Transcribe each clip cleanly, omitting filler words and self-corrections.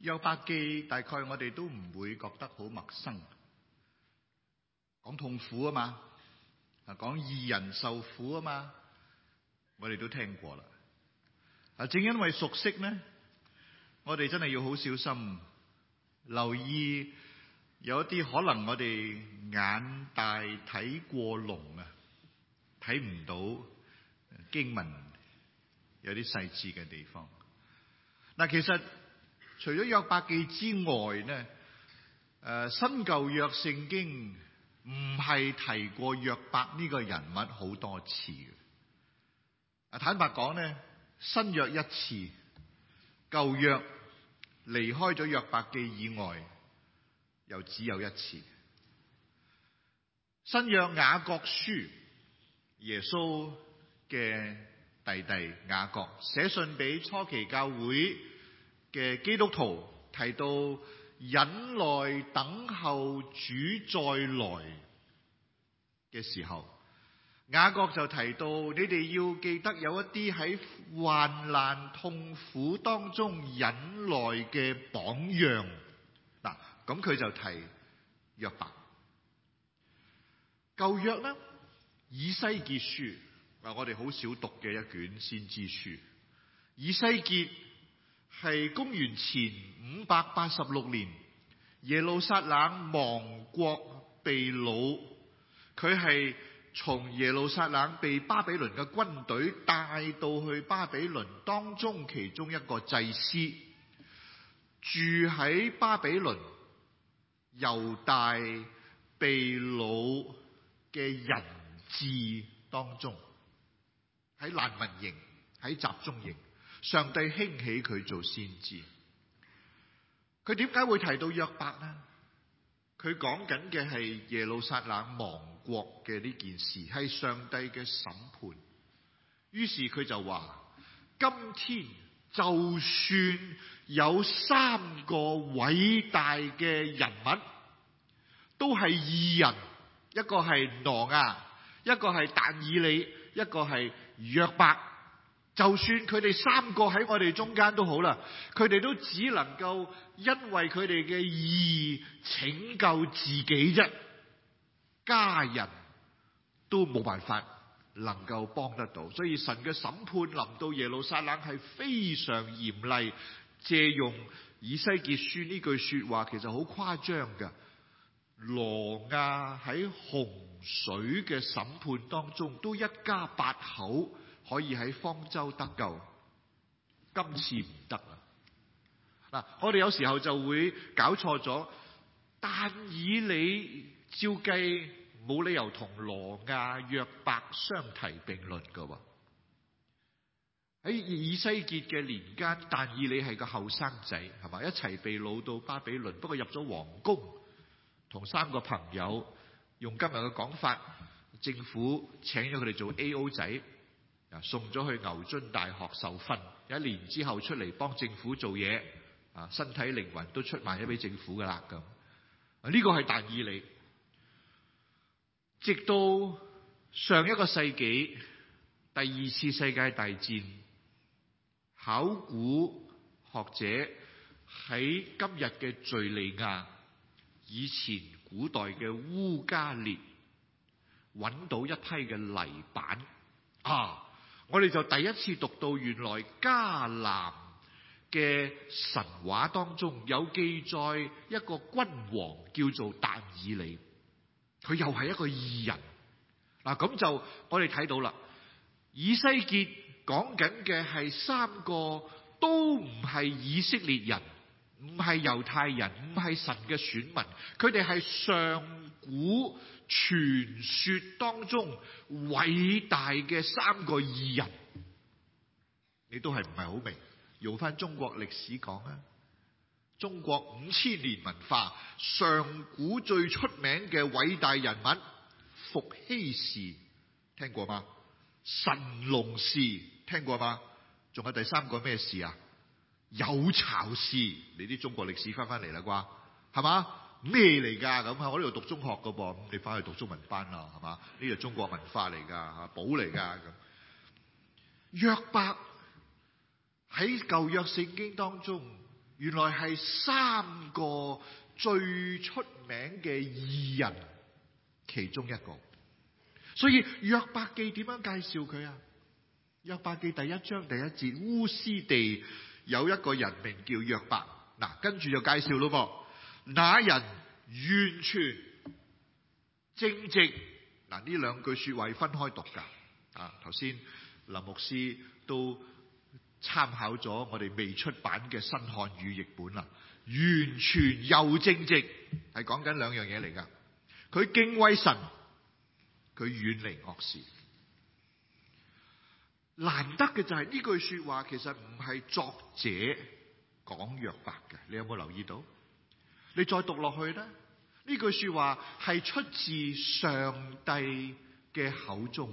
約伯記大概我哋都唔會覺得好陌生，講痛苦啊嘛，講義人受苦啊嘛，我哋都聽過啦。正因為熟悉呢，我哋真係要好小心留意，有一啲可能我哋眼大睇過籠啊，睇唔到經文有啲細緻嘅地方。嗱，其實除咗約伯記之外呢，新舊約聖經唔係提過約伯呢個人物好多次嘅。坦白講呢，新約一次，舊約離開咗約伯記以外，又只有一次。新約雅各書，耶穌嘅弟弟雅各寫信俾初期教會嘅基督徒，提到忍耐等候主再來嘅時候，雅各就提到你哋要記得有一啲喺患難痛苦當中忍耐嘅榜樣。嗱，咁佢就提約伯。舊約呢，以西結書，我哋好少讀嘅一卷先知書。以西結係公元前586年耶路撒冷亡國被擄，佢係從耶路撒冷被巴比倫嘅軍隊帶到去巴比倫當中其中一個祭司，住喺巴比倫猶大被擄嘅人質當中，喺難民營，喺集中營，上帝興起佢做先知。佢點解會提到約伯呢？佢講緊嘅係耶路撒冷亡國嘅呢件事，係上帝嘅審判。於是佢就話：今天就算有3個偉大嘅人物，都係義人，一個係挪亞，一個係但以理，一個係約伯。就算佢哋3個喺我哋中間都好啦，佢哋都只能夠因為佢哋嘅義拯救自己啫，家人都冇辦法能夠幫得到。所以神嘅審判臨到耶路撒冷係非常嚴厲。借用以西結書呢句說話，其實好誇張㗎。挪亞喺洪水嘅審判當中，都一家8口可以喺方舟得救，今次唔得啦。嗱，我哋有時候就會搞錯咗，但以理照計冇理由同挪亞、約伯相提並論㗎。喺以西結嘅年間，但以理係個後生仔，係嘛，一齊被擄到巴比倫，不過入咗皇宮，同3個朋友，用今日嘅講法，政府請咗佢哋做 A.O. 仔。送咗去牛津大學受訓，1年之後出嚟幫政府做嘢，身體靈魂都出賣咗俾政府噶啦咁。呢個係但以理。直到上一個世紀第2次世界大戰，考古學者喺今日嘅敘利亞，以前古代嘅烏加列，揾到一批嘅泥板我哋就第一次讀到，原來迦南嘅神話當中有記載一個君王叫做但以理，佢又係一個義人。咁就我哋睇到啦，以西結講緊嘅係3個都唔係以色列人，唔係猶太人，唔係神嘅選民，佢哋係上古傳說當中偉大嘅3個義人。你都係唔係好明？用翻中國歷史講啊，中國5000年文化，上古最出名嘅偉大人物伏羲氏聽過嗎？神農氏聽過嗎？仲有第3個咩氏啊？有巢氏。你啲中國歷史翻嚟啦啩，係嘛？咩嚟噶？咁我呢度讀中學噶噃，咁你翻去讀中文班啦，係嘛？呢個中國文化嚟噶，寶嚟噶咁。約伯喺舊約聖經當中原來係3個最出名嘅義人其中一個。所以約伯記點樣介紹佢啊？約伯記第1章第1節，烏斯地有一個人名叫約伯。嗱，跟住就介紹咯噃，那人完全正直。嗱，呢2句說話分開讀噶。頭先林牧師都參考咗我哋未出版嘅新漢語譯本啦。完全又正直，係講緊2樣嘢嚟噶。佢敬畏神，佢遠離惡事。難得嘅就係呢句說話，其實唔係作者講約伯嘅，你有冇留意到？你再讀落去咧，呢句說話係出自上帝嘅口中。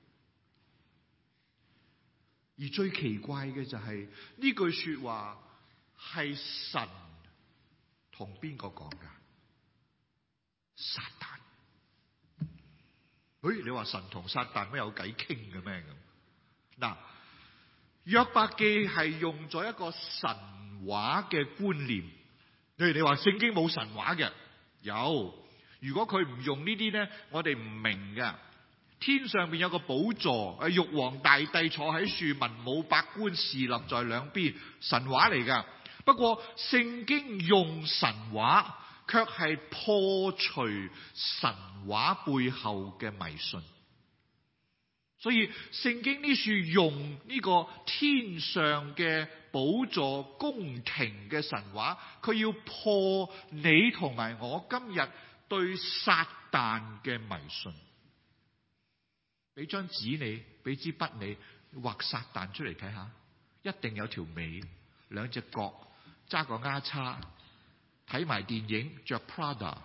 而最奇怪嘅就係呢句說話係神同邊個講噶？撒旦。你話神同撒旦咩有偈傾嘅咩咁？嗱，約伯記係用咗一個神話嘅觀念。你話聖經冇神話嘅？有。如果佢唔用呢啲咧，我哋唔明㗎。天上邊有個寶座，玉皇大帝坐喺樹，文武百官侍立在兩邊，神話嚟噶。不過聖經用神話，卻係破除神話背後嘅迷信。所以聖經呢處用呢個天上嘅寶座宮廷嘅神話，佢要破你同埋我今日對撒旦嘅迷信。俾張紙你，俾支筆你，畫撒旦出嚟睇下，一定有條尾，2隻角，揸個丫叉，睇埋電影，着 Prada。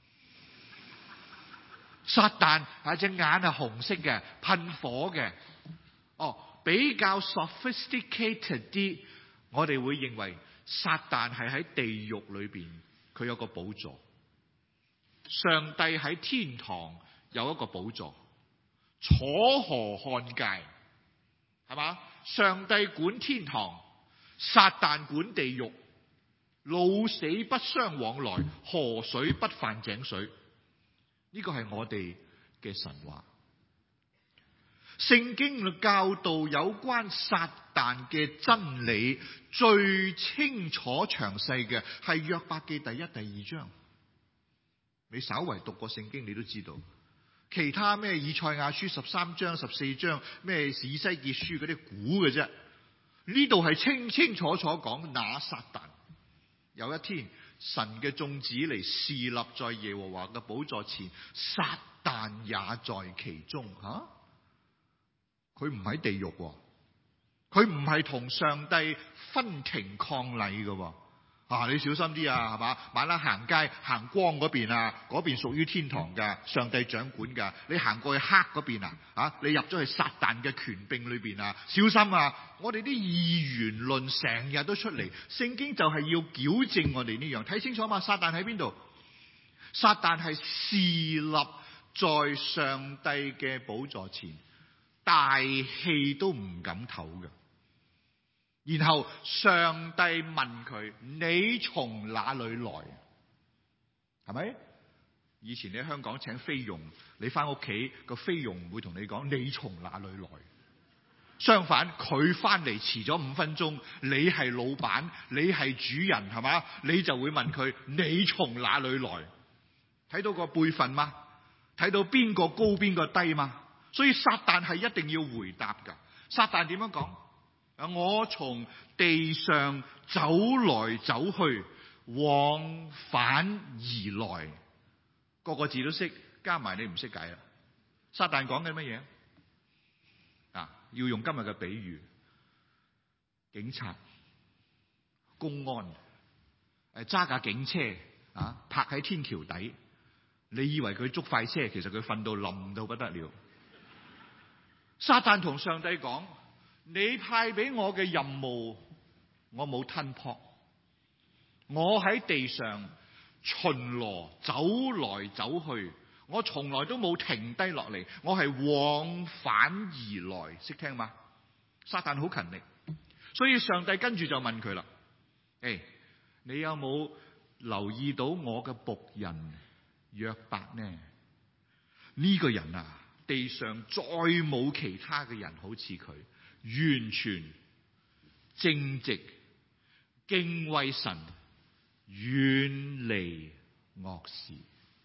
撒旦隻眼係紅色嘅，噴火嘅。比較 sophisticated 啲，我哋會認為撒旦係喺地獄裏邊，佢有個寶座。上帝喺天堂有一個寶座。楚河漢界，係嘛？上帝管天堂，撒旦管地獄。老死不相往來，河水不犯井水。呢個係我哋嘅神話。聖經教導有關撒旦嘅真理，最清楚詳細嘅係約伯記第1、第2章。你稍為讀過聖經，你都知道。其他咩以賽亞書13章、14章，咩以西結書嗰啲估嘅啫。呢度係清清楚楚講，那撒旦有一天神嘅眾子嚟侍立在耶和華嘅寶座前，撒旦也在其中。佢唔喺地獄，佢唔係同上帝分庭抗禮嘅。你小心啲啊，係嘛？晚黑行街行光嗰邊啊，嗰邊屬於天堂噶，上帝掌管噶。你行過去黑嗰邊啊，你入咗去撒旦嘅權柄裏邊啊，小心啊！我哋啲二元論成日都出嚟，聖經就係要矯正我哋呢樣。睇清楚嘛？撒旦喺邊度？撒旦係侍立在上帝嘅寶座前，大氣都唔敢唞嘅。然後上帝問佢：你從哪裏來？係咪？以前你喺香港請菲傭，你翻屋企個菲傭唔會同你講你從哪裏來。相反，佢翻嚟遲咗5分鐘，你係老闆，你係主人，係嘛？你就會問佢：你從哪裏來？睇到個輩分嗎？睇到邊個高邊個低嗎？所以撒旦係一定要回答噶。撒旦點樣講？我從地上走來走去，往返而來，個個字都識，加埋你唔識解啦。撒旦講緊乜嘢？要用今日嘅比喻，警察、公安，揸架警車泊喺天橋底，你以為佢捉快車，其實佢瞓到冧到不得了。撒旦同上帝講：你派俾我嘅任務，我冇吞撲，我喺地上巡邏走來走去，我從來都冇停低落嚟，我係往返而來，識聽嗎？撒旦好勤力，所以上帝跟住就問佢啦： 你有冇留意到我嘅僕人約伯呢？呢個人啊，地上再冇其他嘅人好似佢，完全正直、敬畏神、遠離惡事。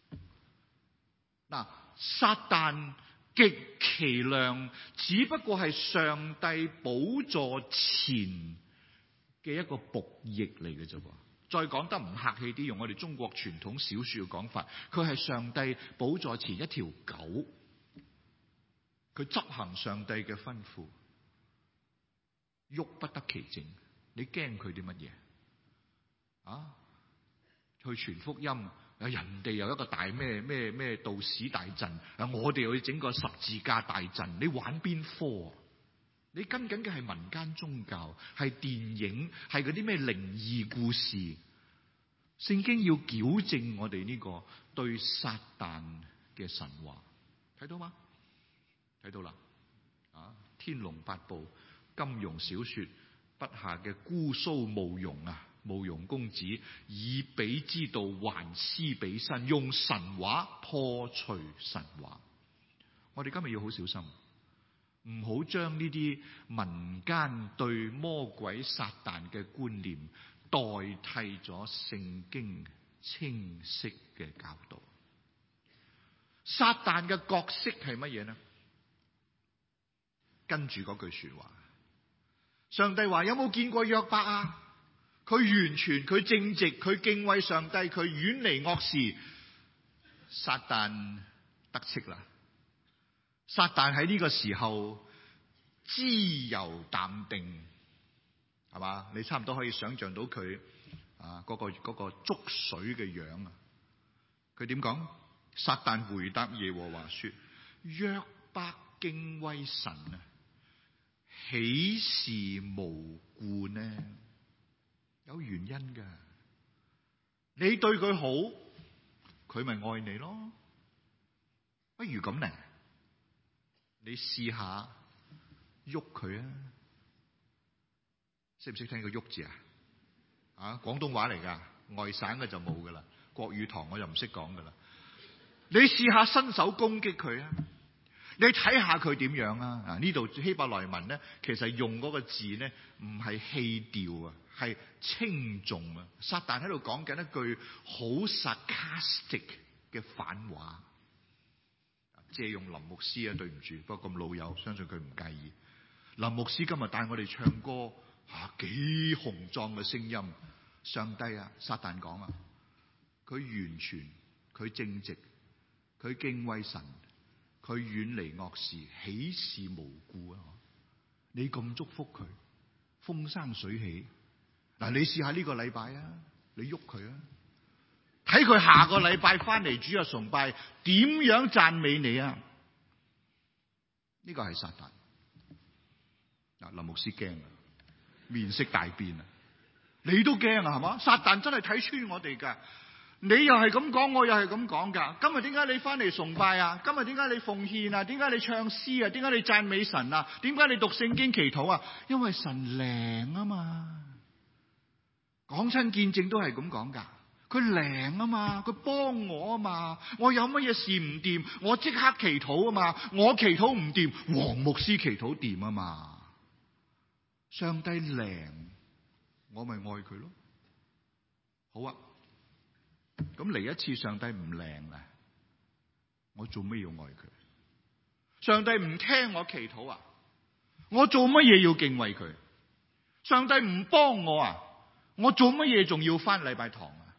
嗱，撒旦極其量只不過係上帝寶座前嘅一個僕役嚟嘅啫。再講得唔客氣啲，用我哋中國傳統小說嘅講法，佢係上帝寶座前一條狗，佢執行上帝嘅吩咐，喐不得其正。你驚佢啲乜嘢啊？去傳福音，人哋有一個大咩道士大陣，我哋去整個十字架大陣，你玩邊科啊？你跟緊嘅係民間宗教，係電影，係嗰啲咩靈異故事。聖經要矯正我哋呢個對撒旦嘅神話，睇到嗎？睇到啦。天龍八部、金庸小說筆下嘅姑蘇慕容啊，慕容公子以彼之道還施彼身，用神話破除神話。我哋今日要好小心，唔好將呢啲民間對魔鬼撒旦嘅觀念代替咗聖經清晰嘅教導。撒旦嘅角色係乜嘢呢？跟住嗰句說話，上帝話：有冇見過約伯啊？佢完全，佢正直，佢敬畏上帝，佢遠離惡事。撒旦得戚啦！撒旦喺呢個時候自由淡定，係嘛？你差唔多可以想象到佢嗰個捉水嘅樣啊！佢點講？撒旦回答耶和華說：約伯敬畏神啊，豈是無故呢？有原因噶。你對佢好，佢咪愛你咯。不如咁咧，你試下喐佢啊！識唔識聽個喐字啊？廣東話嚟噶，外省嘅就冇噶啦。國語堂我就唔識講噶啦。你試下伸手攻擊佢啊！你睇下佢點樣啊？呢度希伯來文咧，其實用嗰個字咧，唔係棄調啊，係稱重啊。撒旦喺度講緊一句好 sarcastic 嘅反話，借用林牧師啊，對唔住，不過咁老友，相信佢唔介意。林牧師今日帶我哋唱歌，幾雄壯嘅聲音。上帝啊，撒旦講啊，佢完全，佢正直，佢敬畏神，佢遠離惡事，豈是無故啊？你咁祝福佢，風生水起。嗱，你試下呢個禮拜啊，你喐佢啊，睇佢下個禮拜翻嚟主日崇拜點樣讚美你啊？呢個係撒旦。林牧師驚啊，面色大變啊！你都驚啊，係嘛？撒旦真係睇穿我哋噶。你又係咁講，我又係咁講噶。今日點解你翻嚟崇拜啊？今日點解你奉獻啊？點解你唱詩啊？點解你讚美神啊？點解你讀聖經祈禱啊？因為神靈啊嘛。講親見證都係咁講噶。佢靈啊嘛，佢幫我啊嘛。我有乜嘢事唔掂，我即刻祈禱啊嘛。我祈禱唔掂，黃牧師祈禱掂啊嘛。上帝靈，我咪愛佢咯。好啊。咁嚟一次上帝唔靈啊，我做咩要愛佢？上帝唔聽我祈禱啊，我做乜嘢要敬畏佢？上帝唔幫我啊，我做乜嘢仲要返禮拜堂啊？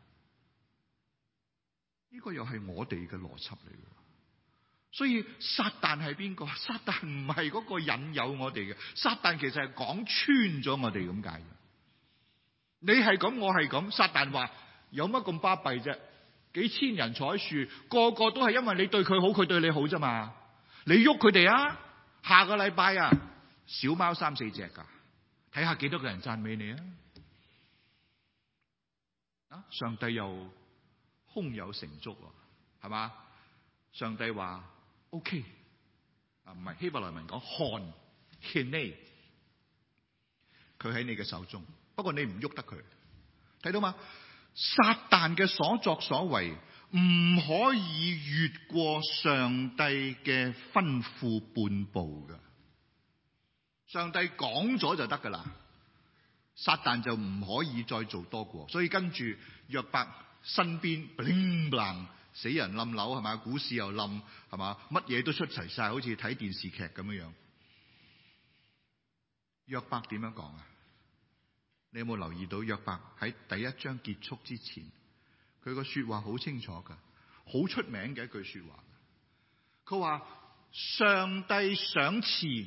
呢個又係我哋嘅邏輯嚟嘅。所以撒旦係邊個？撒旦唔係嗰個引誘我哋嘅，撒旦其實係講穿咗我哋咁解嘅。你係咁，我係咁。撒旦話：有乜咁巴閉啫？幾千人坐喺樹，個個都係因為你對佢好，佢對你好啫嘛。你喐佢哋啊！下個禮拜啊，小貓3、4隻噶，睇下幾多個人讚美你啊！上帝又胸有成竹，係嘛？上帝話 OK， 唔係希伯來文講看 hinei， 佢喺你嘅手中，不過你唔喐得佢。 睇到嘛？撒旦嘅所作所為唔可以越過上帝嘅吩咐半步噶。上帝講咗就得噶啦，撒旦就唔可以再做多過。所以跟住約伯身邊 bling bling 死人冧樓係嘛，股市又冧係嘛，乜嘢都出齊晒，好似睇電視劇咁樣樣。約伯點樣講啊？你有冇留意到約伯喺第一章結束之前，佢個說話好清楚噶，好出名嘅一句說話。佢話上帝賞賜，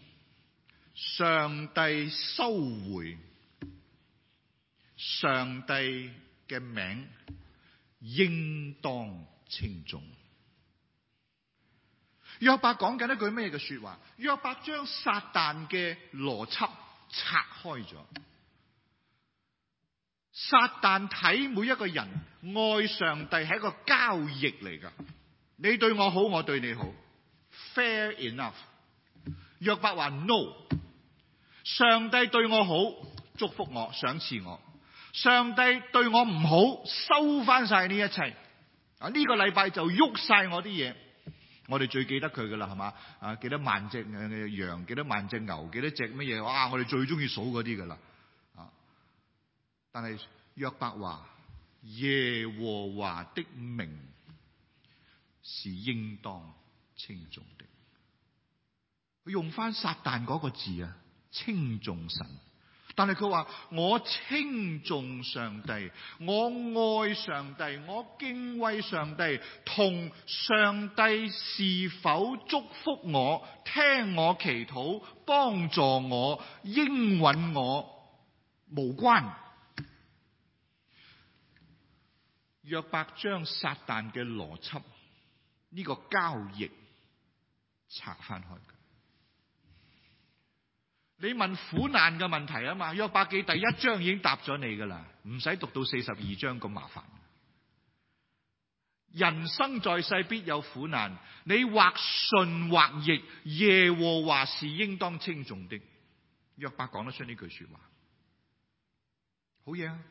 上帝收回，上帝嘅名應當稱頌。約伯講緊一句咩嘅說話？約伯將撒旦嘅邏輯拆開咗。撒旦睇每一個人愛上帝係一個交易嚟噶，你對我好，我對你好 ，fair enough。約伯話 no， 上帝對我好，祝福我，賞賜我；上帝對我唔好，收翻晒呢一切。啊，呢個禮拜就喐晒我啲嘢。我哋最記得佢噶啦，係嘛？啊，幾多萬隻羊，幾多萬隻牛，幾多隻乜嘢？哇！我哋最中意數嗰啲噶啦。啊，但係約伯話耶和華的名是應當稱頌的。佢用翻撒旦嗰個字啊，稱頌神。但係佢話我稱頌上帝，我愛上帝，我敬畏上帝，同上帝是否祝福我、聽我祈禱、幫助我、應允我無關。約伯將撒旦嘅邏輯呢個交易拆翻開。你問苦難嘅問題啊嘛，約伯記第一章已經答咗你噶啦，唔使讀到42章咁麻煩。人生在世必有苦難，你或順或逆，耶和華是應當稱頌的。約伯講得出呢句說話，好嘢啊！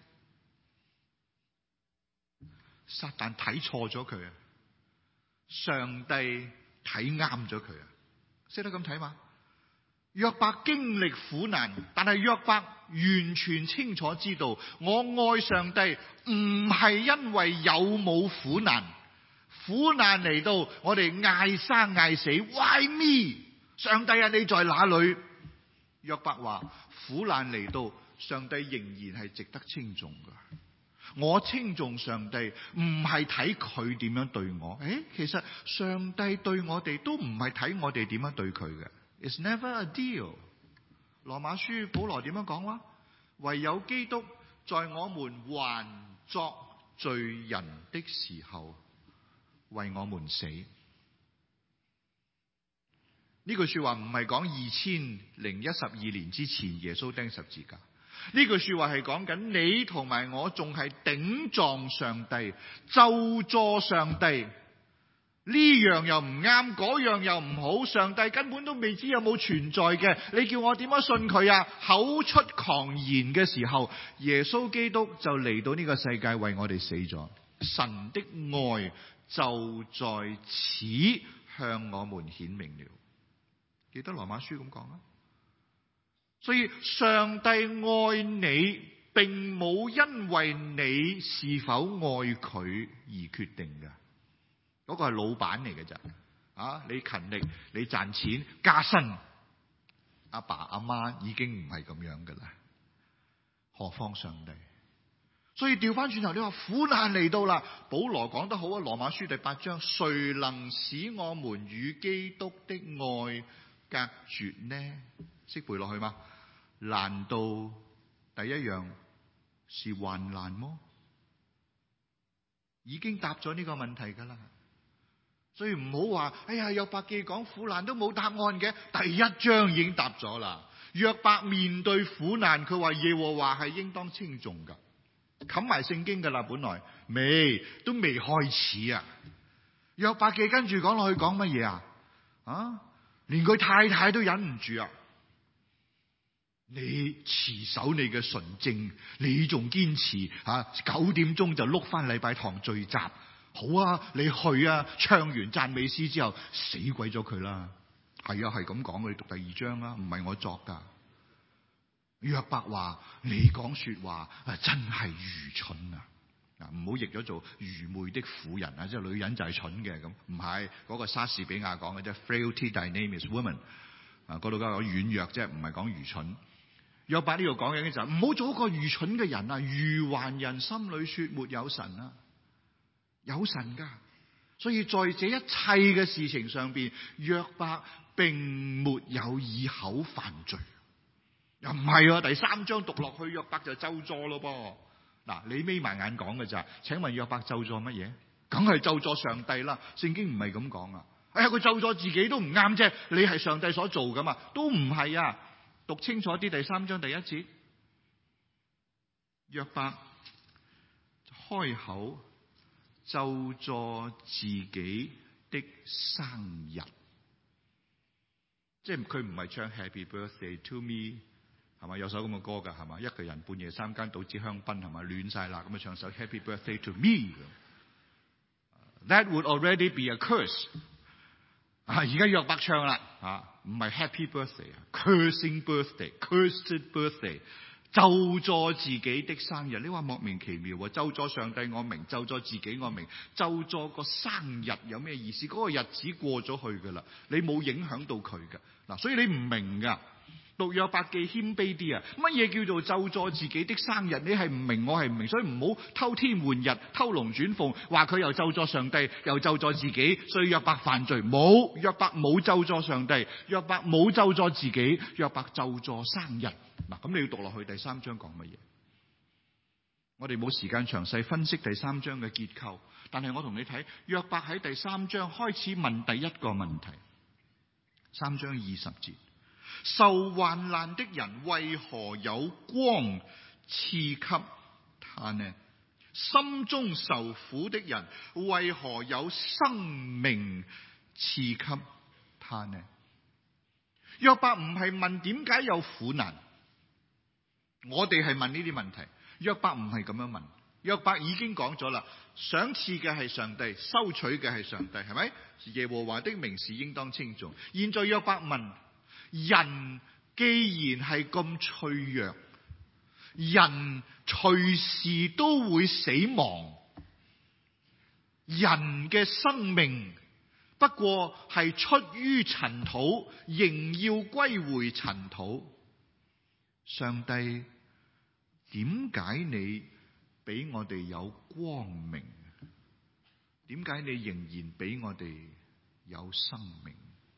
撒旦睇錯咗佢啊，上帝睇啱咗佢啊，識得咁睇嘛？約伯經歷苦難，但係約伯完全清楚知道，我愛上帝唔係因為有冇苦難，苦難嚟到我哋嗌生嗌死 ，Why me？ 上帝啊，你在哪裏？約伯話苦難嚟到，上帝仍然係值得稱頌噶。我稱頌上帝唔係睇佢點樣對我，其實上帝對我哋都唔係睇我哋點樣對佢嘅。It's never a deal。羅馬書保羅點樣講話？唯有基督在我們還作罪人的時候為我們死。呢句說話唔係講2012年之前耶穌釘十字架。呢句說話係講緊你同埋我仲係頂撞上帝、咒詛上帝。呢樣又唔啱，嗰樣又唔好，上帝根本都未知有冇存在嘅，你叫我點樣信佢啊？口出狂言嘅時候，耶穌基督就嚟到呢個世界為我哋死咗。神的愛就在此向我們顯明了。記得羅馬書咁講啊。所以上帝愛你，並冇因為你是否愛佢而決定嘅。嗰個係老闆嚟嘅咋，你勤力，你賺錢加薪，阿爸阿媽已經唔係咁樣噶啦，何況上帝？所以調翻轉頭，你話苦難嚟到啦，保羅講得好啊，羅馬書第8章，誰能使我們與基督的愛隔絕呢？識背落去嗎？難道第一樣是患難麼？已經答咗呢個問題噶啦。所以唔好話，約伯記講苦難都冇答案嘅，第一章已經答咗啦。約伯面對苦難，佢話耶和華係應當稱頌噶，冚埋聖經噶啦，本來都未開始啊。約伯記跟住講落去講乜嘢啊？連佢太太都忍唔住啊！ 你持守你嘅純正，你仲堅持9點鐘就碌翻禮拜堂聚集，好啊，你去啊，唱完讚美詩之後死鬼咗佢啦。係啊，係咁講，你讀第2章啊，唔係我作噶。約伯話：你講說話真係愚蠢啊！唔好譯咗做愚昧的婦人啊，即係女人就係蠢嘅咁，唔係嗰個莎士比亞講嘅啫。Frailty thy name is woman 嗰度講軟弱啫，唔係講愚蠢。約伯呢度講嘅就係唔好做一個愚蠢嘅人啊！愚頑人心裏說沒有神啊，有神噶。所以在這一切嘅事情上邊，約伯並沒有以口犯罪。又唔係啊！第3章讀落去，約伯就咒詛咯噃。嗱，你眯埋眼講嘅咋？請問約伯咒詛乜嘢？梗係咒詛上帝啦！聖經唔係咁講啊！佢咒詛自己都唔啱啫，你係上帝所做噶嘛？都唔係啊！讀清楚啲，第3章第1節，約伯開口咒詛自己的生日，即係佢唔係唱 Happy Birthday to me。係嘛？有首咁嘅歌噶，係嘛？一個人半夜3更倒支香檳，係嘛？亂晒啦，咁啊唱首 Happy Birthday to me。That would already be a curse。而家約伯唱啦，唔係 Happy Birthday，Cursing Birthday，Cursed Birthday， 咒詛自己的生日。你話莫名其妙喎？咒詛上帝我明，咒詛自己我明，咒詛個生日有咩意思？嗰個日子過咗去噶啦，你冇影響到佢噶。嗱，所以你唔明噶。讀約伯記謙卑啲啊！乜嘢叫做咒詛自己的生日？你係唔明，我係唔明，所以唔好偷天換日、偷龍轉鳳，話佢又咒詛上帝，又咒詛自己，所以約伯犯罪。冇，約伯冇咒詛上帝，約伯冇咒詛自己，約伯咒詛生日。嗱，咁你要讀落去第3章講乜嘢？我哋冇時間詳細分析第3章嘅結構，但係我同你睇，約伯喺第3章開始問第一個問題。3章20節。受患難的人為何有光賜給他呢？心中受苦的人為何有生命賜給他呢？約伯唔係問點解有苦難，我哋係問呢啲問題。約伯唔係咁樣問，約伯已經講咗啦，賞賜嘅係上帝，收取嘅係上帝，係咪？耶和華的名是應當稱頌。現在約伯問，人既然係咁脆弱，人隨時都會死亡，人嘅生命不過係出於塵土，仍要歸回塵土。上帝，點解你俾我哋有光明？點解你仍然俾我哋有生命？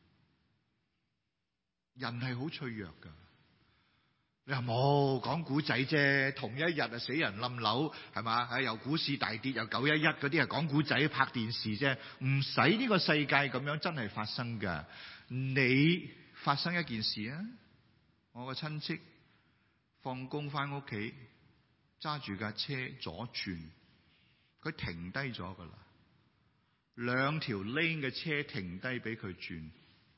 人係好脆弱噶，你話冇講古仔啫，同一日啊死人冧樓，係嘛？又股市大跌，又911嗰啲係講古仔拍電視啫，唔使呢個世界咁樣真係發生噶。你發生一件事啊，我個親戚放工翻屋企，揸住架車左轉，佢停低咗噶啦，2條 lane 嘅車停低俾佢轉。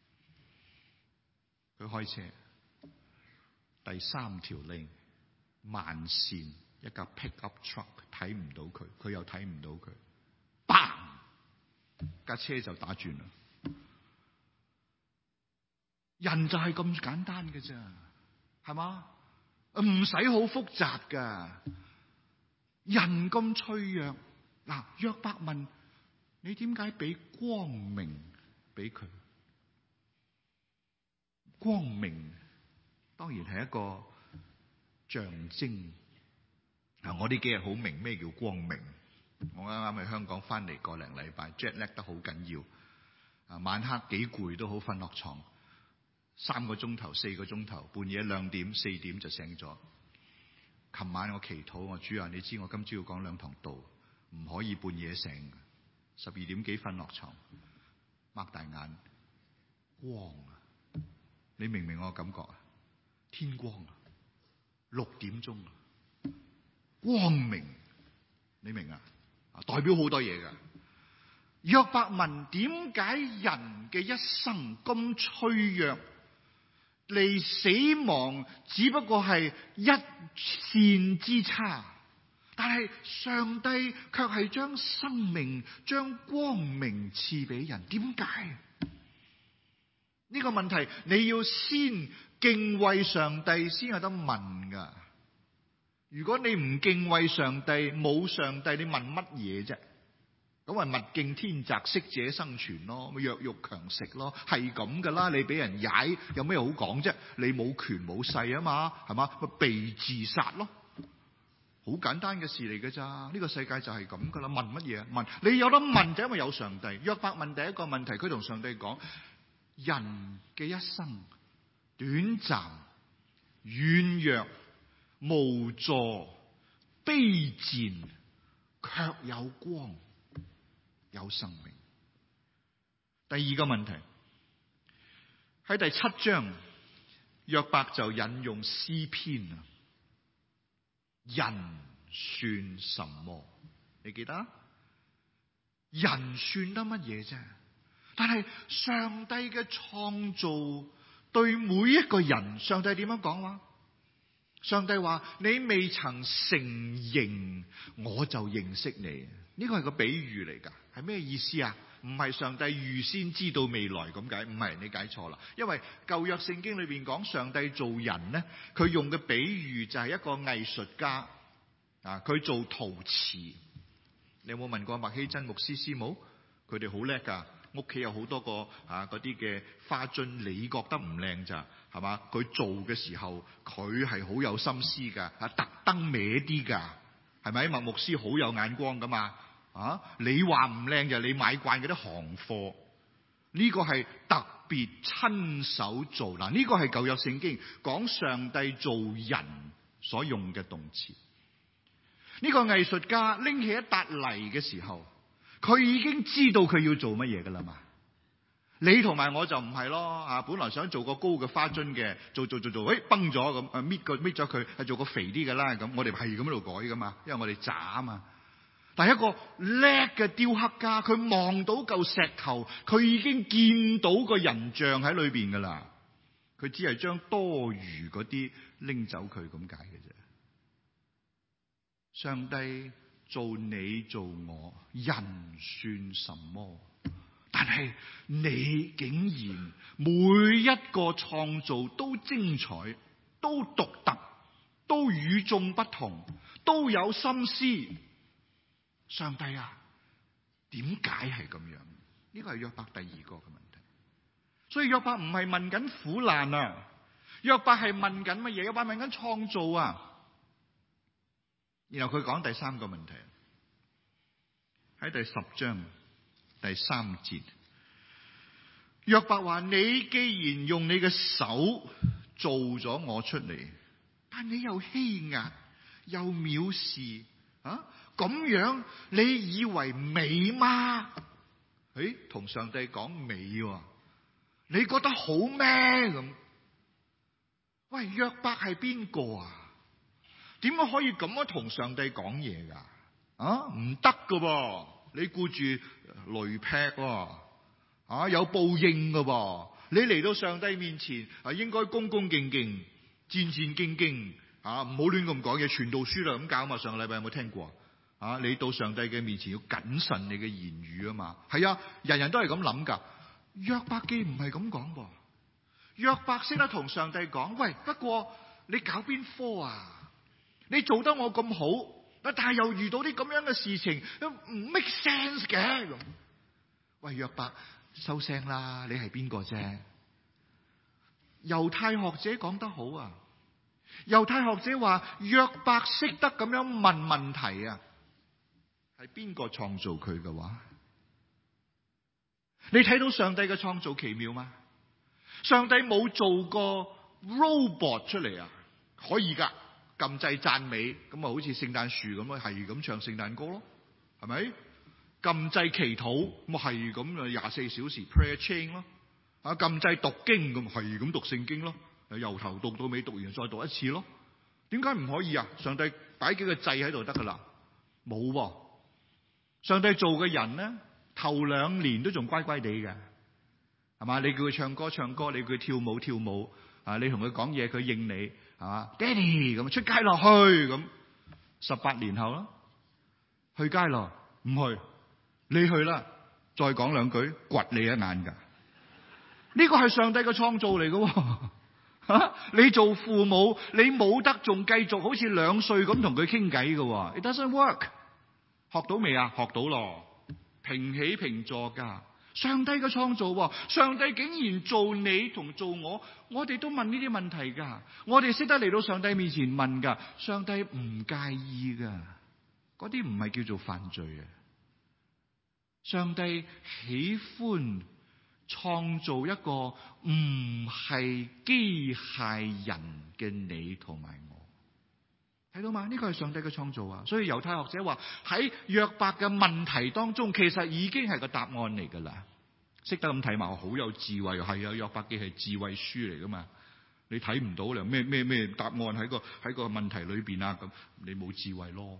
佢開車，第3條 lane 慢線，一架 pickup truck 睇唔到佢，佢又睇唔到佢，bang，架車就打轉啦。人就係咁簡單嘅啫，係嘛？唔使好複雜噶。人咁脆弱，嗱，約伯問你點解俾光明俾佢？光明當然係一個象徵。我呢幾日好明咩叫光明。我啱啱喺香港翻嚟個零禮拜 ，jet lag 得好緊要。晚黑幾攰都好，瞓落床3個鐘頭、4個鐘頭，半夜2點、4點就醒咗。琴晚我祈禱，我主啊，你知我今朝要講2堂道，唔可以半夜醒。12點幾瞓落床，擘大眼，光啊！你明唔明我嘅感覺啊？天光啊，6點鐘啊，光明，你明啊？代表好多嘢噶。約伯問點解人嘅一生咁脆弱？ 離死亡只不過係一線之差，但係上帝卻係將生命、將光明賜俾人。點解？呢個問題你要先敬畏上帝先有得問噶。如果你唔敬畏上帝，冇上帝，你問乜嘢啫？咁咪物競天擇，適者生存咯，咪弱肉強食咯，係咁噶啦。你俾人踩有咩好講啫？你冇權冇勢啊嘛，係嘛？咪被自殺咯，好簡單嘅事嚟㗎咋。呢個世界就係咁噶啦。問乜嘢？問你有得問就因為有上帝。約伯問第一個問題，佢同上帝講：人嘅一生短暫、軟弱、無助、卑賤，卻有光。有生命。第二個問題喺第7章，約伯就引用詩篇啊，人算什麼？你記得？人算得乜嘢啫？但係上帝嘅創造對每一個人，上帝點樣講話？上帝話：你未曾成形，我就認識你。呢個係個比喻嚟噶，係咩意思啊？唔係上帝預先知道未來咁解，唔係，你解錯啦。因為舊約聖經裏邊講上帝做人咧，佢用嘅比喻就係一個藝術家啊，佢做陶瓷。你有冇問過麥希真牧師師母？佢哋好叻噶，屋企有好多個嗰啲嘅花樽，你覺得唔靚咋？係嘛？佢做嘅時候，佢係好有心思噶，特登歪啲噶，係咪？麥牧師好有眼光噶嘛？你話唔靚就你買慣嗰啲行貨，呢個係特別親手做。嗱，呢個係舊約聖經講上帝做人所用嘅動詞。呢個藝術家拎起一笪泥嘅時候，佢已經知道佢要做乜嘢噶啦嘛。你同埋我就唔係咯，本來想做個高嘅花樽嘅，做，崩咗咁，搣咗佢，係做個肥啲嘅啦。咁我哋係咁喺度改噶嘛，因為我哋渣啊嘛。但係一個叻嘅雕刻家，佢望到嚿石頭，佢已經見到個人像喺裏邊噶啦。佢只係將多餘嗰啲拎走佢咁解嘅啫。上帝做你做我，人算什麼？但係你竟然每一個創造都精彩，都獨特，都與眾不同，都有心思。上帝啊，點解係咁樣？呢個係約伯第二個嘅問題。所以約伯唔係問緊苦難啊，約伯係問緊乜嘢？約伯問緊創造啊。然後佢講第三個問題，喺第10章第3節，約伯話：你既然用你嘅手做咗我出嚟，但你又欺壓又藐視啊！咁樣你以為美嗎？同上帝講美喎，你覺得好咩咁？喂，約伯係邊個啊？點解可以咁樣同上帝講嘢噶？唔得噶噃！你顧住雷劈喎，有報應噶噃！你嚟到上帝面前應該恭恭敬敬、戰戰兢兢，唔好亂咁講嘢。傳道書啦咁教嘛。上個禮拜有冇聽過？你到上帝嘅面前要謹慎你嘅言語啊嘛。係啊，人人都係咁諗噶。約伯記唔係咁講噃。約伯識得同上帝講：喂，不過你搞邊科啊？你做得我咁好，但係又遇到啲咁樣嘅事情，唔 make sense 嘅咁。喂，約伯收聲啦，你係邊個啫？猶太學者講得好啊，猶太學者話約伯識得咁樣問問題啊，係邊個創造佢嘅話？你睇到上帝嘅創造奇妙嗎？上帝冇做過 robot 出嚟啊，可以噶。撳掣讚美咁啊，好似聖誕樹咁啊，係咁唱聖誕歌咯，係咪？撳掣祈禱咁啊，係咁啊，24小時 prayer chain 咯。撳掣讀經咁係咁讀聖經咯，由頭讀到尾，讀完再讀一次咯。點解唔可以啊？上帝擺幾個掣喺度得噶啦？冇喎。上帝做嘅人咧，頭2年都仲乖乖地嘅，係嘛？你叫佢唱歌唱歌，你叫佢跳舞跳舞， 你同佢講嘢，佢應你，係嘛？爹哋咁出街落去咁。18年後啦，去街咯，唔去，你去啦，再講兩句，掘你一眼㗎。呢個係上帝嘅創造嚟㗎，你做父母，你冇得仲繼續好似2歲咁同佢傾偈㗎。It doesn't work。學到未啊？學到咯，平起平坐㗎。上帝嘅創造，上帝竟然做你同做我，我哋都問呢啲問題㗎。我哋識得嚟到上帝面前問㗎，上帝唔介意㗎。嗰啲唔係叫做犯罪啊！上帝喜歡創造一個唔係機械人嘅你同埋我，睇到嘛？呢個係上帝嘅創造啊！所以猶太學者話喺約伯嘅問題當中，其實已經係個答案嚟噶啦。識得咁睇埋，好有智慧，係啊！約伯記係智慧書嚟噶嘛？你睇唔到啦，咩答案喺個問題裏邊啊？咁你冇智慧咯。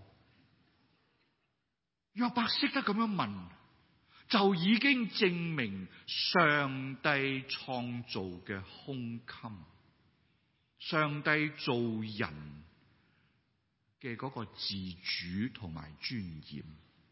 約伯識得咁樣問，就已經證明上帝創造嘅胸襟，上帝做人嘅嗰個自主同埋尊嚴。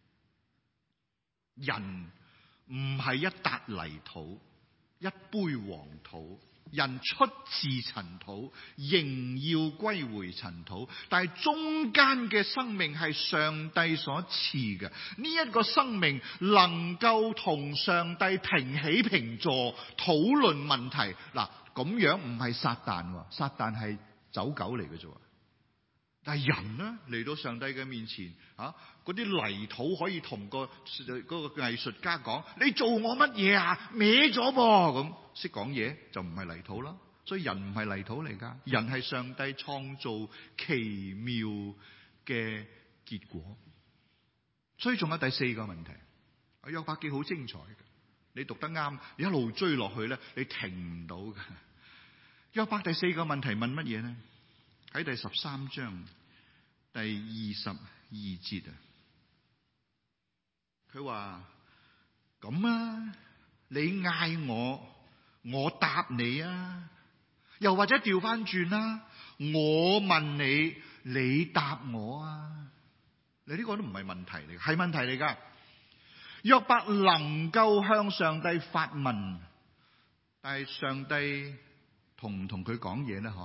人唔係一笪泥土，一杯黃土。人出自塵土，仍要歸回塵土。但係中間嘅生命係上帝所賜嘅，呢一個生命能夠同上帝平起平坐討論問題。嗱，咁樣唔係撒旦，撒旦係走狗嚟嘅啫。但係人呢，嚟到上帝嘅面前，嗰啲泥土可以同嗰個藝術家講：你做我乜嘢啊？歪咗噃，咁識講嘢就唔係泥土啦。所以人唔係泥土嚟噶，人係上帝創造奇妙嘅結果。所以仲有第4個問題，約伯記好精彩嘅，你讀得啱，你一路追落去咧，你停唔到嘅。約伯第4個問題問乜嘢呢？喺第13章第22節啊，佢話咁啊，你嗌我，我答你啊，又或者調翻轉啦，我問你，你答我啊。你呢個都唔係問題嚟，係問題嚟噶。約伯能夠向上帝發問，但係上帝同唔同佢講嘢咧？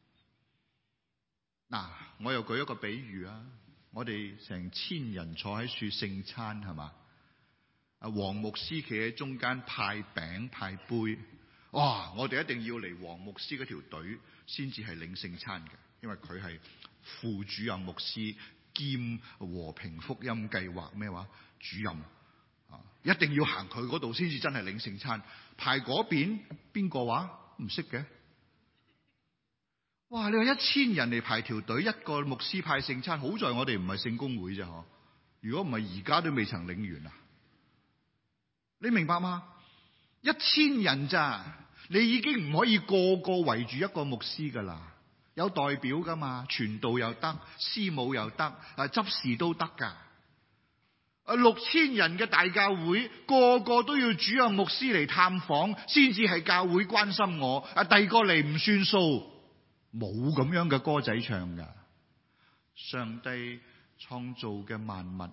嗱，我又舉一個比喻啊，我哋成1000人坐喺樹聖餐，係嘛？黃牧師企喺中間派餅派杯，哇！我哋一定要嚟黃牧師嗰條隊先至係領聖餐嘅，因為佢係副主任牧師兼和平福音計劃主任啊，一定要行佢嗰度先至真係領聖餐。排嗰邊邊個話唔識嘅？哇！你話1000人嚟排條隊，一個牧師派聖餐，好在我哋唔係聖公會啫，如果唔係，而家都未曾領完啊！你明白嗎？1000人咋，你已經唔可以個個圍住一個牧師噶啦，有代表噶嘛，傳道又得，師母又得，執事都得噶。6000人嘅大教會，個個都要主任牧師嚟探訪，先至係教會關心我。第二個嚟唔算數。冇咁樣嘅歌仔唱噶。上帝創造嘅萬物，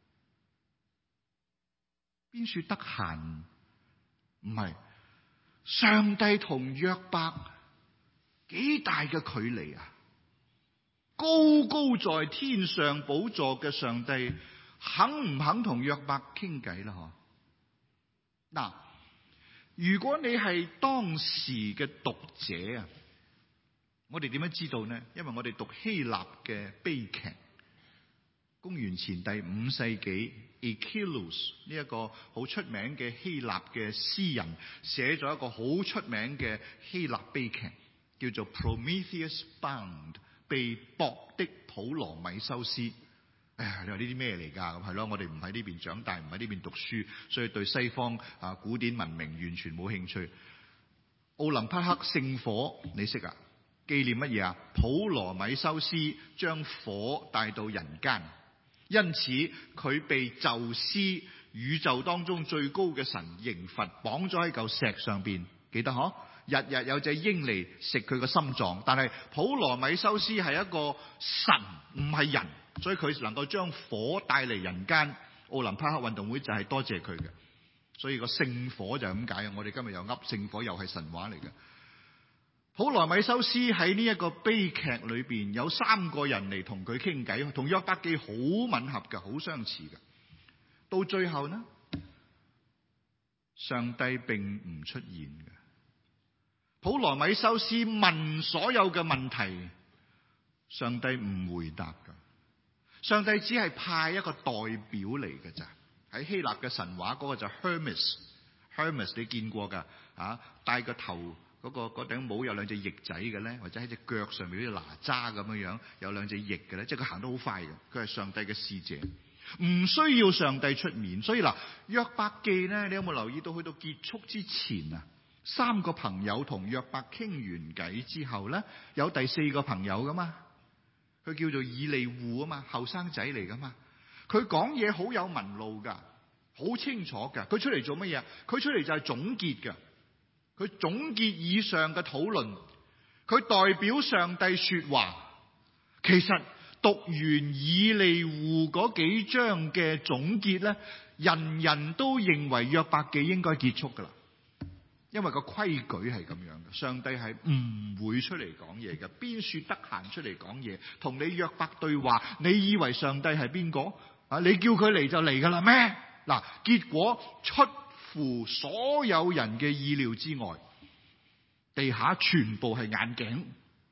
邊處得閒？唔係，上帝同約伯幾大嘅距離啊！高高在天上寶座嘅上帝，肯唔肯同約伯傾偈啦？嗱，如果你係當時嘅讀者啊，我哋點樣知道呢？因為我哋讀希臘嘅悲劇，公元前第5世紀 Aeschylus 呢一個好出名嘅希臘嘅詩人，寫咗一個好出名嘅希臘悲劇，叫做 Prometheus Bound， 被駁的普羅米修斯。哎呀，你話呢啲咩嚟㗎？咁係咯，我哋唔喺呢邊長大，唔喺呢邊讀書，所以對西方古典文明完全冇興趣。奧林匹克聖火你識啊？紀念乜嘢啊？普羅米修斯將火帶到人間，因此佢被宙斯，宇宙當中最高嘅神刑罰，綁咗喺嚿石上邊，記得嗬？ 日日有隻鷹嚟食佢個心臟。但係普羅米修斯係一個神，唔係人，所以佢能夠將火帶嚟人間。奧林匹克運動會就係多謝佢嘅，所以個聖火就係咁解。我哋今日又噏聖火，又係神話嚟嘅。普羅米修斯喺呢一個悲劇裏邊，有3個人嚟同佢傾偈，同約伯記好吻合嘅，好相似嘅。到最後呢，上帝並唔出現嘅。普羅米修斯問所有嘅問題，上帝唔回答噶。上帝只係派一個代表嚟嘅咋。喺希臘嘅神話嗰個就 Hermes 你見過噶啊？戴個頭嗰頂帽有2隻翼仔嘅咧，或者喺隻腳上面好似哪吒咁樣有2隻翼嘅咧，即係佢行得好快嘅。佢係上帝嘅使者，唔需要上帝出面。所以嗱，約伯記咧，你有冇留意到去到結束之前啊，3個朋友同約伯傾完偈之後咧，有第4個朋友噶嘛？佢叫做以利戶啊嘛，後生仔嚟噶嘛。佢講嘢好有文路噶，好清楚噶。佢出嚟做乜嘢？佢出嚟就係總結噶。佢總結以上嘅討論，佢代表上帝說話。其實讀完以利戶嗰幾章嘅總結咧，人人都認為約伯記應該結束噶啦。因為個規矩係咁樣嘅，上帝係唔會出嚟講嘢嘅。邊處得閒出嚟講嘢，同你約伯對話，你以為上帝係邊個啊？你叫佢嚟就嚟噶啦咩？嗱，結果出乎所有人嘅意料之外，地下全部係眼鏡。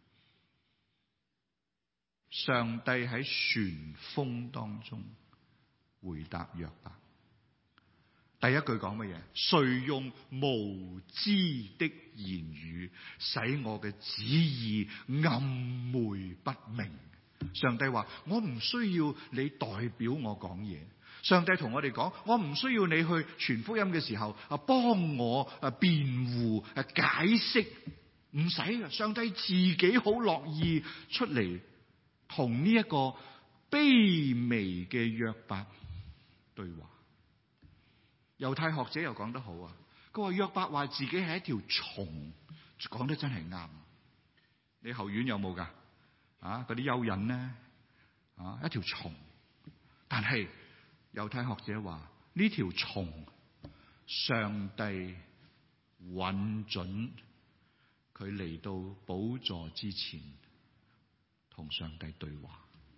上帝喺旋風當中回答約伯。第一句講乜嘢？誰用無知的言語使我嘅旨意暗昧不明？上帝話：我唔需要你代表我講嘢。上帝同我哋講：我唔需要你去傳福音嘅時候幫我辯護解釋，唔使嘅。上帝自己好樂意出嚟同呢一個卑微嘅約伯對話。猶太學者又講得好啊！佢話約伯話自己係一條蟲，講得真係啱。你後院有冇噶？嗰啲蚯蚓呢？一條蟲。但係猶太學者話呢條蟲，上帝允准佢嚟到寶座之前，同上帝對話。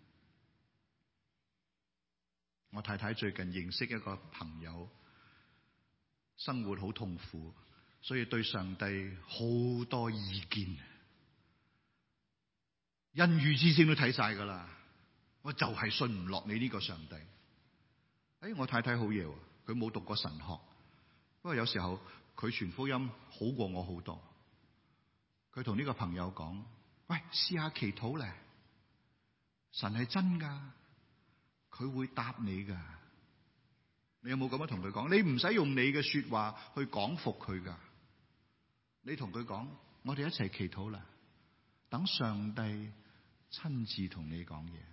我太太最近認識一個朋友。生活好痛苦，所以對上帝好多意見，恩語之聲都睇晒噶啦。我就係信唔落你呢個上帝。我太太好嘢，佢冇讀過神學，不過有時候佢傳福音好過我好多。佢同呢個朋友講：喂，試下祈禱咧，神係真噶，佢會答你噶。你有冇咁樣同佢講？你唔使用你嘅說話去講服佢噶。你同佢講：我哋一齊祈禱啦，等上帝親自同你講嘢。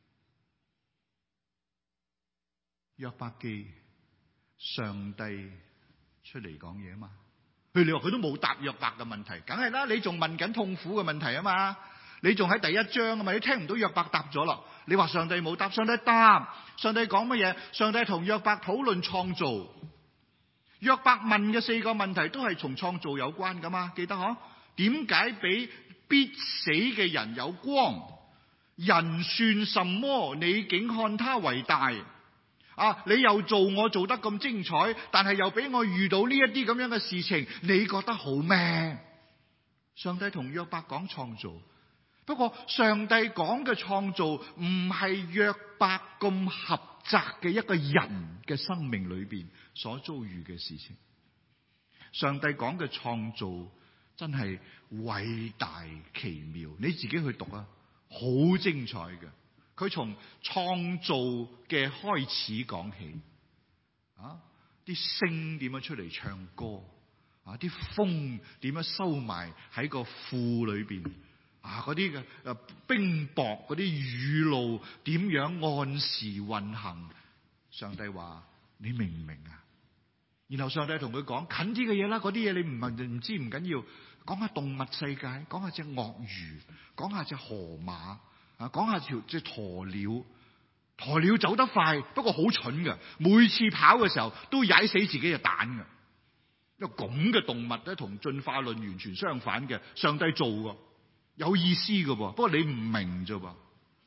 約伯記，上帝出嚟講嘢啊嘛。你話佢都冇答約伯嘅問題，梗係啦。你仲問緊痛苦嘅問題啊嘛？你仲喺第1章啊嘛？你聽唔到約伯答咗啦。你話上帝冇答，上帝答。上帝講乜嘢？上帝同約伯討論創造。約伯問嘅4個問題都係同創造有關噶嘛？記得嗬？點解俾必死嘅人有光？人算什麼？你竟看他為大？你又做我做得咁精彩，但係又俾我遇到呢一啲咁樣嘅事情，你覺得好咩？上帝同約伯講創造。不過上帝講嘅創造唔係約伯咁狹窄嘅一個人嘅生命裏邊所遭遇嘅事情。上帝講嘅創造真係偉大奇妙，你自己去讀啊，好精彩嘅。佢從創造嘅開始講起，啲星點樣出嚟唱歌，啲風點樣收埋喺個庫裏邊。嗰啲嘅冰雹，嗰啲雨露點樣按時運行？上帝話：你明唔明啊？然後上帝同佢講近啲嘅嘢啦，嗰啲嘢你唔知唔緊要。 講下動物世界，講下隻鱷魚，講下隻河馬啊，講下隻鴕鳥。鴕鳥走得快，不過好蠢㗎，每次跑嘅時候都踩死自己隻蛋㗎。因為咁嘅動物咧，同進化論完全相反嘅，上帝做㗎，有意思㗎噃。不過你唔明啫噃。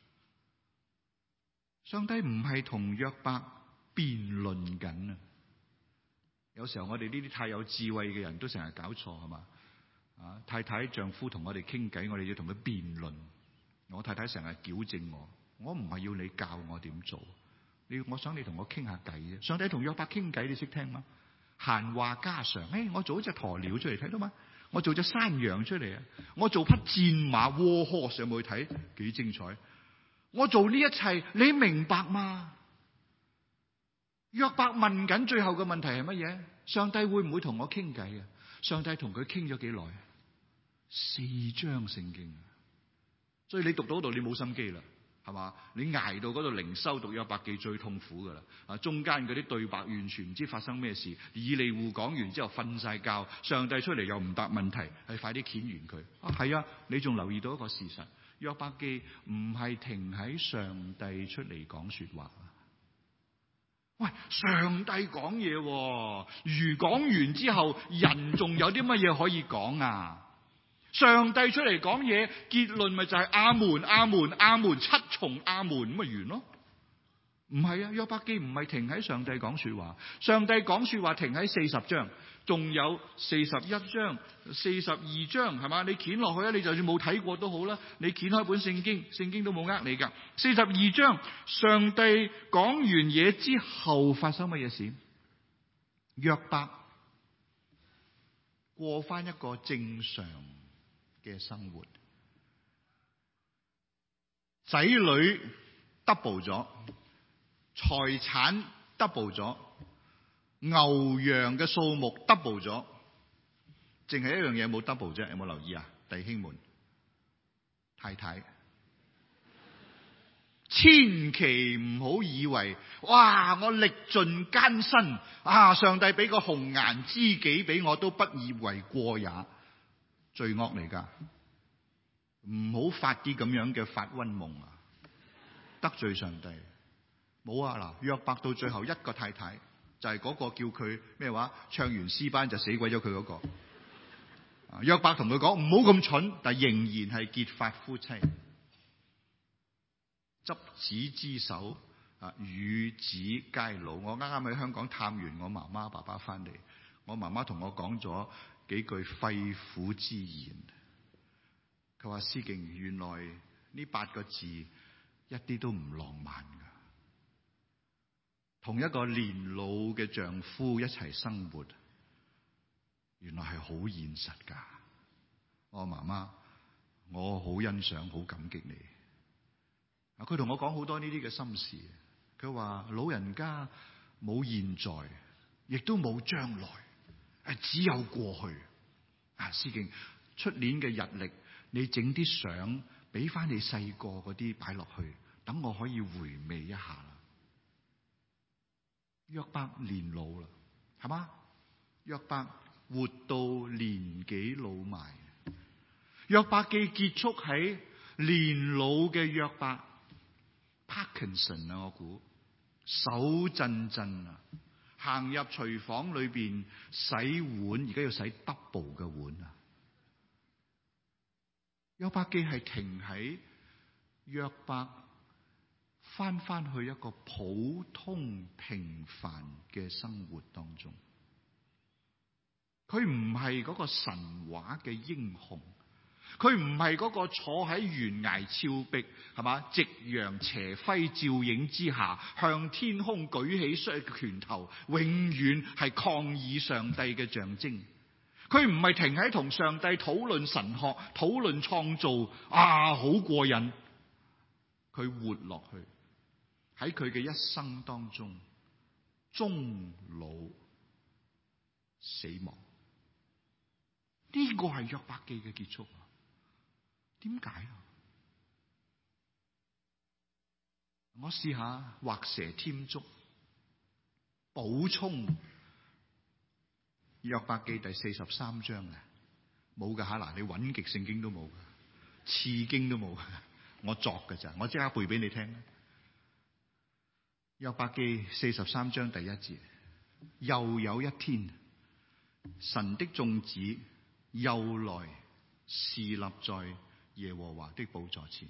上帝唔係同約伯辯論緊啊！有時候我哋呢啲太有智慧嘅人都成日搞錯，係嘛？啊，太太丈夫同我哋傾偈，我哋要同佢辯論。我太太成日矯正我。我唔係要你教我點做，我想你同我傾下偈啫。上帝同約伯傾偈，你識聽嗎？閒話家常，我做一隻鴕鳥出嚟，睇到嗎？我做隻山羊出嚟啊！我做匹戰馬 war horse， 有冇去睇？幾精彩！我做呢一切，你明白嗎？約伯問緊最後嘅問題係乜嘢？上帝會唔會同我傾偈啊？上帝同佢傾咗幾耐？4章聖經，所以你讀到度你冇心機啦。係嘛？你挨到嗰度靈修讀約伯記最痛苦噶啦！啊，中間嗰啲對白完全唔知發生咩事，以利戶講完之後瞓晒覺，上帝出嚟又唔答問題，係快啲掀完佢。係啊，你仲留意到一個事實，約伯記唔係停喺上帝出嚟講說話。喂，上帝講嘢，如講完之後，人仲有啲乜嘢可以講啊？上帝出嚟講嘢，結論咪就係阿門阿門阿門，7重阿門咁咪完咯？唔係啊，約伯記唔係停喺上帝講說話，上帝講說話停喺40章，仲有41章、42章，係嘛？你掀落去啊！你就算冇睇過都好啦，你掀開本聖經，聖經都冇呃你噶。42章，上帝講完嘢之後發生乜嘢事？約伯過翻一個正常嘅生活，仔女 double 咗，財產 double 咗，牛羊嘅數目 double 咗，淨係一樣嘢冇 double 啫，有冇留意啊？弟兄們，太太，千祈唔好以為哇，我歷盡艱辛啊，上帝俾個紅顏知己俾我都不以為過也。罪惡嚟噶，唔好發啲咁樣嘅發瘟夢啊！得罪上帝，冇啊！嗱，約伯到最後一個太太就係嗰個叫佢咩話，唱完詩班就死鬼咗佢嗰個。約伯同佢講唔好咁蠢，但仍然係結發夫妻，執子之手啊，與子偕老。我啱啱喺香港探完我媽媽爸爸翻嚟，我媽媽同我講咗幾句肺腑之言，佢話思敬，原來呢8個字一啲都唔浪漫噶。同一個年老嘅丈夫一齊生活，原來係好現實噶。我媽媽，我好欣賞，好感激你。佢同我講好多呢啲嘅心事。佢話老人家冇現在，亦都冇將來。只有過去啊！思敬，出年嘅日曆，你整啲相俾翻你細個嗰啲擺落去，等我可以回味一下啦。約伯年老啦，係嘛？約伯活到年紀老邁。約伯記結束喺年老嘅約伯 Parkinson 啊，我估手震震啊！行入廚房裏邊洗碗，而家要洗 double 嘅碗啊！約伯記係停喺約伯翻去一個普通平凡嘅生活當中。佢唔係嗰個神話嘅英雄，佢唔係嗰個坐喺懸崖峭壁，係嘛？夕陽斜暉照映之下，向天空舉起雙拳頭，永遠係抗議上帝嘅象徵。佢唔係停喺同上帝討論神學、討論創造啊，好過癮。佢活落去喺佢嘅一生當中，終老死亡。呢個係約伯記嘅結束。點解啊？我試下畫蛇添足，補充約伯記第43章啊。 冇㗎吓，嗱，你揾極聖經都冇，次經都冇，我作㗎咋，我即刻背俾你聽。約伯記43章第1節，又有一天，神的眾子又來侍立在耶和華的寶座前，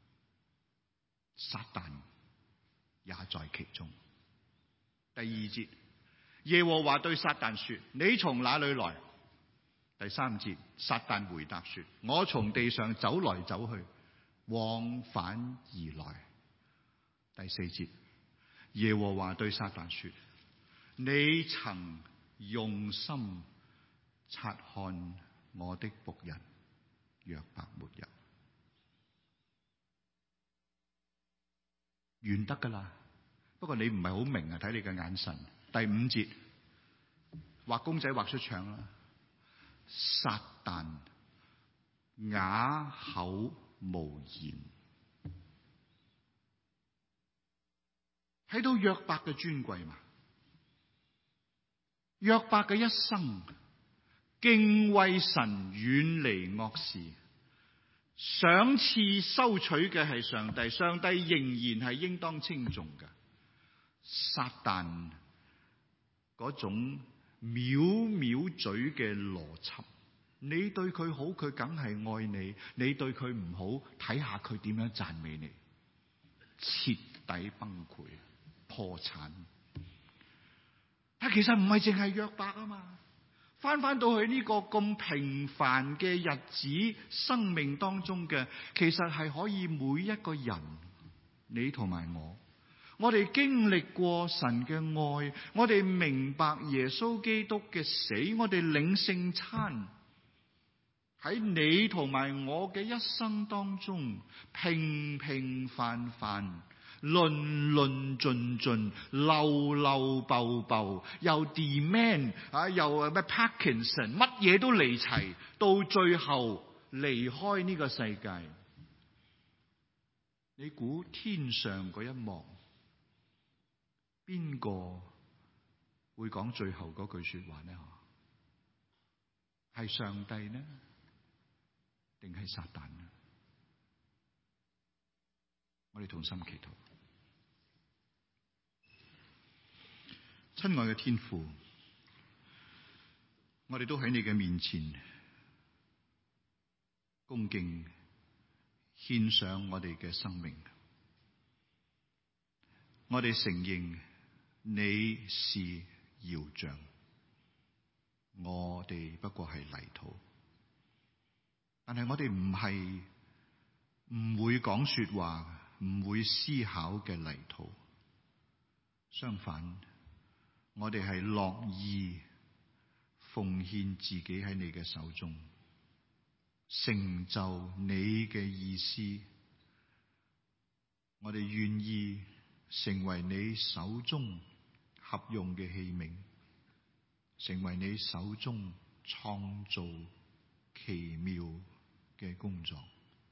撒旦也在其中。第2節，耶和華對撒旦說：你從哪裏來？第3節，撒旦回答說：我從地上走來走去，往返而來。第4節，耶和華對撒旦說：你曾用心察看我的僕人約伯沒有？完得噶啦，不過你唔係好明啊，睇你嘅眼神。第5節，畫公仔畫出腸啦。撒旦啞口無言，睇到約伯嘅尊貴嘛？約伯嘅一生敬畏神，遠離惡事，賞賜收取嘅係上帝，上帝仍然係應當稱頌嘅。撒旦嗰種藐藐嘴嘅邏輯，你對佢好，佢梗係愛你；你對佢唔好，睇下佢點樣讚美你，徹底崩潰破產。但其實唔係淨係約伯啊嘛，翻到去呢個咁平凡嘅日子生命當中嘅，其實係可以每一個人，你同埋我哋經歷過神嘅愛，我哋明白耶穌基督嘅死，我哋領聖餐，喺你同埋我嘅一生當中，平平凡凡，論論盡盡，流流浮浮，又 demand 又咩 Parkinson， 乜嘢都嚟齊，到最後離開呢個世界。你估天上嗰一幕，邊個會講最後嗰句說話呢？係上帝呢，定係撒旦呢？我哋同心祈禱。親愛嘅天父，我哋都喺你嘅面前恭敬獻上我哋嘅生命。我哋承認你是窯匠，我哋不過係泥土。但係我哋唔會講說話，唔會思考嘅泥土。相反，我哋係樂意奉獻自己喺你嘅手中，成就你嘅意思。我哋願意成為你手中合用嘅器皿，成為你手中創造奇妙嘅工作，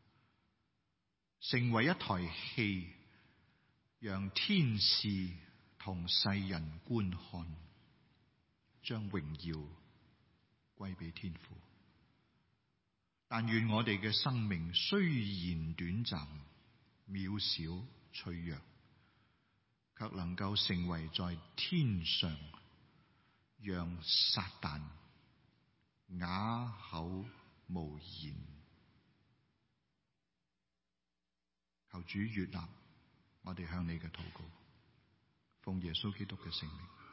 成為一台戲，讓天使同世人觀看，將榮耀歸俾天父。但願我哋嘅生命雖然短暫、渺小、脆弱，卻能夠成為在天上讓撒旦啞口無言。求主悅納我哋向你嘅禱告，奉耶穌基督嘅聖名。